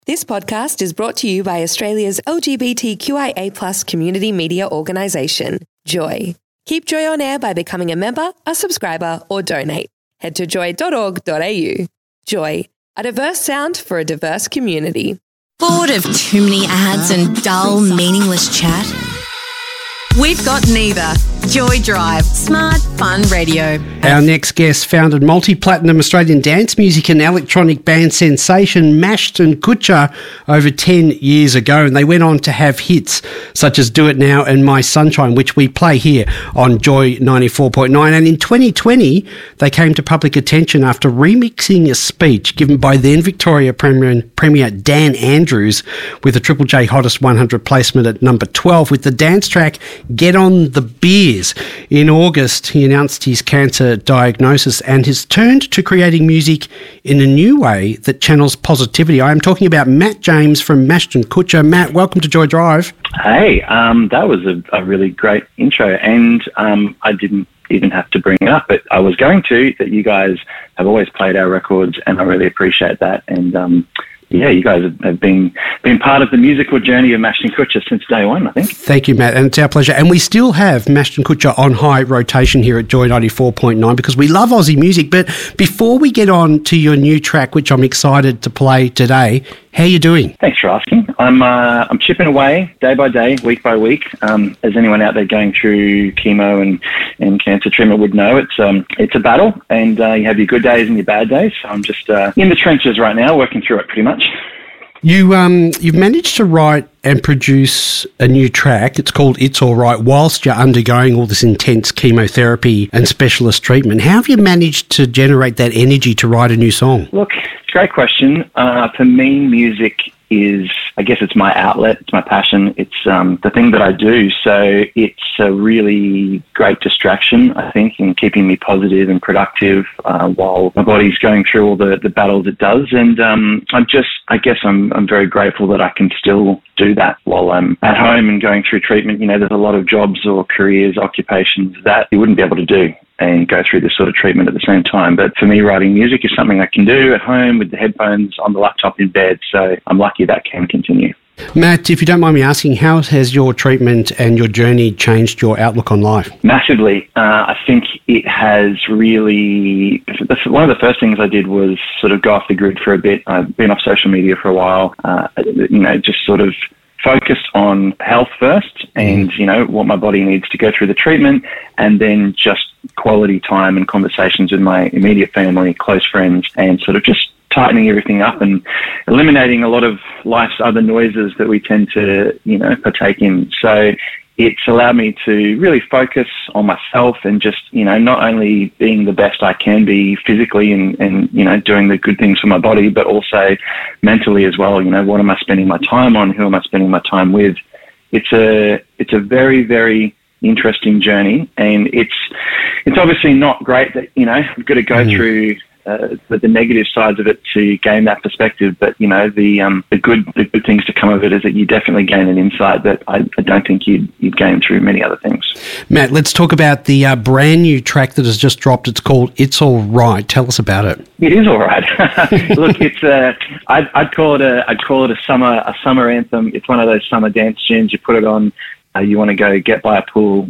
This podcast is brought to you by Australia's LGBTQIA+ community media organisation, Joy. Keep Joy on air by becoming a member, a subscriber, or donate. Head to joy.org.au. Joy, a diverse sound for a diverse community. Bored of too many ads and dull, meaningless chat? We've got neither. Joy Drive, smart, fun radio. Our next guest founded multi-platinum Australian dance music and electronic band sensation Mashton Kutcher over 10 years ago, and they went on to have hits such as Do It Now and My Sunshine, which we play here on Joy 94.9. And in 2020, they came to public attention after remixing a speech given by then Victoria Premier Dan Andrews with a Triple J Hottest 100 placement at number 12 with the dance track Get On The Beers. In August, he announced his cancer diagnosis and has turned to creating music in a new way that channels positivity. I am talking about Matt James from Mashton Kutcher. Matt, welcome to Joy Drive. Hey, that was a really great intro, and I didn't even have to bring it up, but I was going to, that you guys have always played our records, and I really appreciate that. And yeah, you guys have been part of the musical journey of Mashton Kutcher since day one, I think. Thank you, Matt, and it's our pleasure. And we still have Mashton Kutcher on high rotation here at Joy 94.9 because we love Aussie music. But before we get on to your new track, which I'm excited to play today, how are you doing? Thanks for asking. I'm chipping away day by day, week by week. As anyone out there going through chemo and cancer treatment would know, it's a battle, and you have your good days and your bad days. So I'm just in the trenches right now, working through it pretty much. You've managed to write and produce a new track. It's called It's All Right, whilst you're undergoing all this intense chemotherapy and specialist treatment. How have you managed to generate that energy to write a new song? Look, it's a great question. For me, music is, I guess it's my outlet, it's my passion, it's the thing that I do. So it's a really great distraction, I think, in keeping me positive and productive while my body's going through all the battles it does. And I'm very grateful that I can still do that while I'm at home and going through treatment. You know, there's a lot of jobs or careers, occupations that you wouldn't be able to do and go through this sort of treatment at the same time. But for me, writing music is something I can do at home with the headphones on the laptop in bed. So I'm lucky that can continue. Matt, if you don't mind me asking, how has your treatment and your journey changed your outlook on life? Massively. I think it has really... One of the first things I did was sort of go off the grid for a bit. I've been off social media for a while, just sort of focused on health first and, what my body needs to go through the treatment, and then just quality time and conversations with my immediate family, close friends, and sort of just tightening everything up and eliminating a lot of life's other noises that we tend to, partake in. So it's allowed me to really focus on myself and just, not only being the best I can be physically and doing the good things for my body, but also mentally as well. What am I spending my time on? Who am I spending my time with? It's a very, very interesting journey, and it's obviously not great that, I've got to go through the negative sides of it to gain that perspective. But, the good things to come of it is that you definitely gain an insight that I don't think you'd gain through many other things. Matt, let's talk about the brand new track that has just dropped. It's called It's All Right. Tell us about it. It is all right. Look, it's I'd call it a summer anthem. It's one of those summer dance tunes. You put it on, you want to go get by a pool,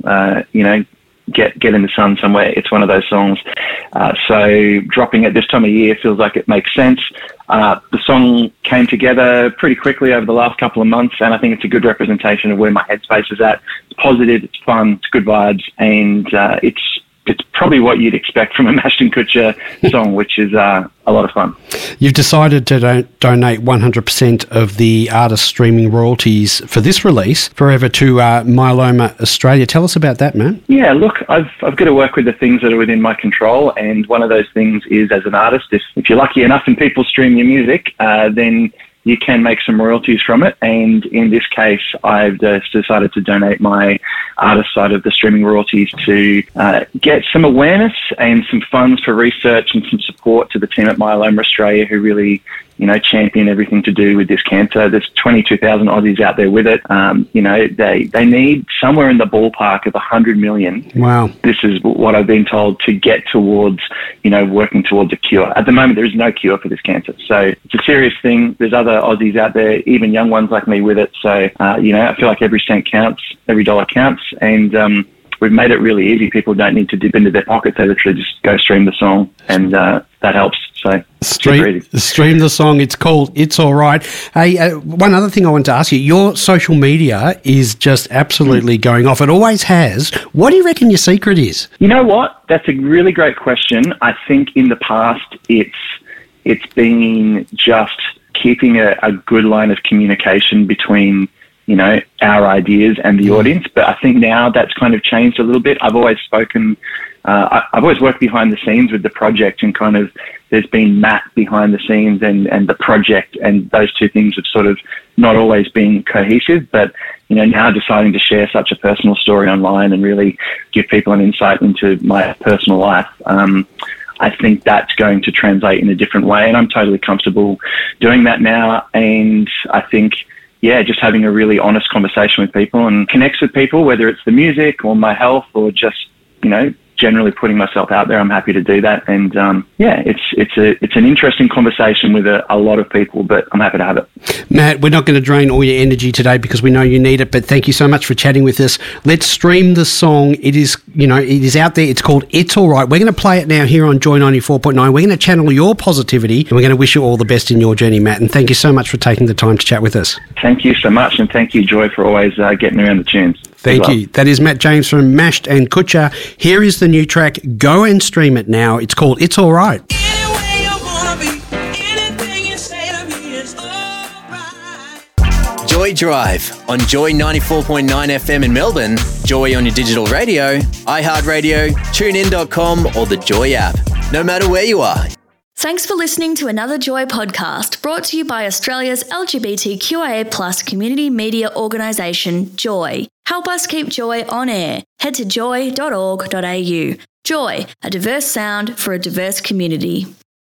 get in the sun somewhere. It's one of those songs. So dropping it this time of year feels like it makes sense. The song came together pretty quickly over the last couple of months, and I think it's a good representation of where my headspace is at. It's positive, it's fun, it's good vibes, and it's probably what you'd expect from a Mashton Kutcher song, which is a lot of fun. You've decided to donate 100% of the artist's streaming royalties for this release forever to Myeloma Australia. Tell us about that, man. Yeah, look, I've got to work with the things that are within my control, and one of those things is, as an artist, if you're lucky enough and people stream your music, then you can make some royalties from it. And in this case, I've decided to donate my artist side of the streaming royalties to get some awareness and some funds for research and some support to the team at Myeloma Australia, who really, champion everything to do with this cancer. There's 22,000 Aussies out there with it. They need somewhere in the ballpark of 100 million. Wow. This is what I've been told to get towards, working towards a cure. At the moment, there is no cure for this cancer. So it's a serious thing. There's other Aussies out there, even young ones like me with it. So, I feel like every cent counts, every dollar counts. And, we've made it really easy. People don't need to dip into their pockets. They literally just go stream the song, and that helps. So stream the song. It's called It's All Right. Hey, one other thing I want to ask you, your social media is just absolutely going off. It always has. What do you reckon your secret is? You know what? That's a really great question. I think in the past it's been just keeping a good line of communication between our ideas and the audience. But I think now that's kind of changed a little bit. I've always I've always worked behind the scenes with the project, and kind of there's been Matt behind the scenes and the project, and those two things have sort of not always been cohesive. But, now deciding to share such a personal story online and really give people an insight into my personal life, I think that's going to translate in a different way. And I'm totally comfortable doing that now. And I think, just having a really honest conversation with people and connects with people, whether it's the music or my health or just, generally putting myself out there, I'm happy to do that. And it's an interesting conversation with a lot of people, but I'm happy to have it. Matt, we're not going to drain all your energy today because we know you need it, but thank you so much for chatting with us. Let's stream the song. It is, it is out there. It's called It's All Right. We're going to play it now here on Joy 94.9. We're going to channel your positivity, and we're going to wish you all the best in your journey, Matt. And thank you so much for taking the time to chat with us. Thank you so much, and thank you, Joy, for always getting around the tunes. Thank you. That is Matt James from Mashed and Kutcher. Here is the new track. Go and stream it now. It's called It's All Right. Joy Drive on Joy 94.9 FM in Melbourne, Joy on your digital radio, iHeartRadio, TuneIn.com or the Joy app. No matter where you are. Thanks for listening to another Joy podcast brought to you by Australia's LGBTQIA+ community media organisation, Joy. Help us keep Joy on air. Head to joy.org.au. Joy, a diverse sound for a diverse community.